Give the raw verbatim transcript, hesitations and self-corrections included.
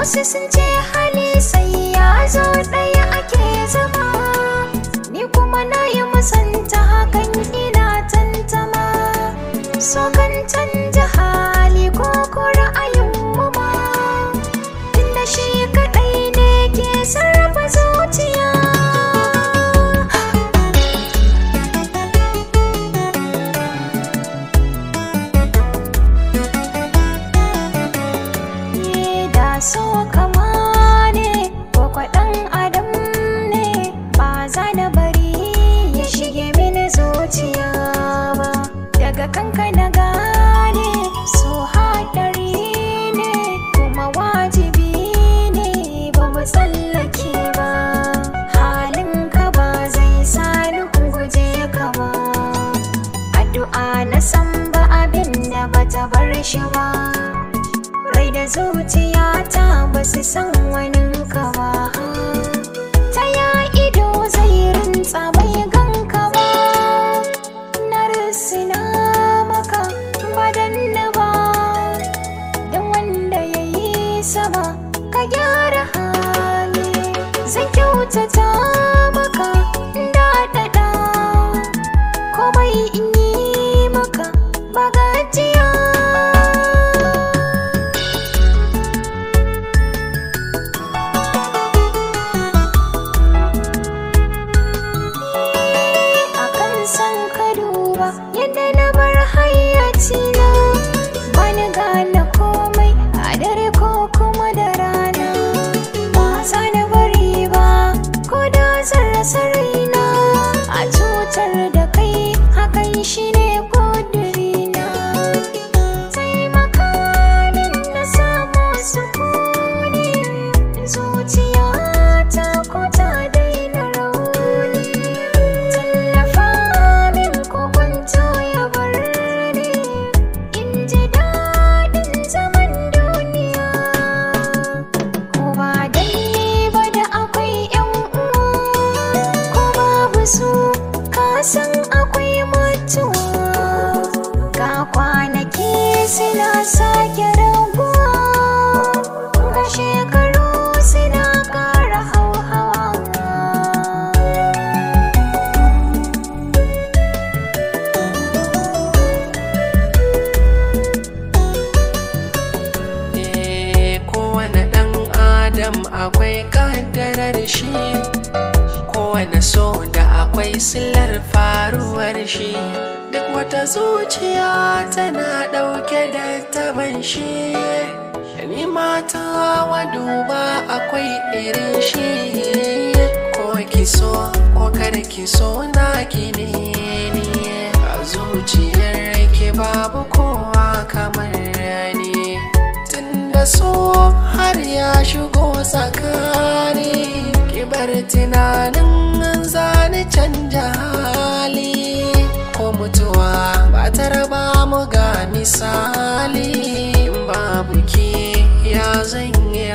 wasu sun ce hali sai ya zo ɗaya ake zama, ni kuma na yi musanta hakan ina tantama. So kan canja hali ko ko ra'ayin mu ma, tunda shi kaɗai ne ke sarrafa zuciya. So kama ne ko kwaɗan adam ne, ba za na bari ya shige mini zuciya ba. Daga kanka na gane so haɗari ne, kuma wajibi ne ba mu tsallake ba. Halinka ba zai sani guje ka ba, addu'a na san ba abin da bata bar shi ba. Rai da zuciyata ba su san waninka ba, ta ya ido zai rintsa bai ganka ba. Na risina maka ba danna ba, don wanda ya yi sama ka gyara hali. Zan kyautata maka daɗaɗa, komai in yi maka ba gajiya. Yadda na bar hayyacina, bani gane komai a dare ko kuma da rana. Ba za na bari ba ko da zan rasa raina, a cutar da kai hakan shi ne ƙudurina. Taimaka min na samu sukuni, zuciyata ko ta daina rauni. Tallafa min ko kwanto ya bar ni, in ji daɗin zaman duniya. Ko ba dai ba da akwai 'yan uwa, ko babu su ka san akwai mutuwa. Ga kwanaki suna sake raguwa, ga shekaru suna ƙara hauhawa. Kowane ɗan adam akwai ƙaddarar shi, kowane so da akwai silar faruwar shi. Duk wata zuciya tana ɗauke da taban shi, ni mata wa duba akwai irin shi. Ko ki so ko kada ki so na ki ne ni, a zuciyar ki babu kowa kamar ni. Tunda so har ya shigo tsakani, ki bar tunanin zani canja hali. Ko mutuwa ba ta raba mu ga misali, babu ki ya zan yi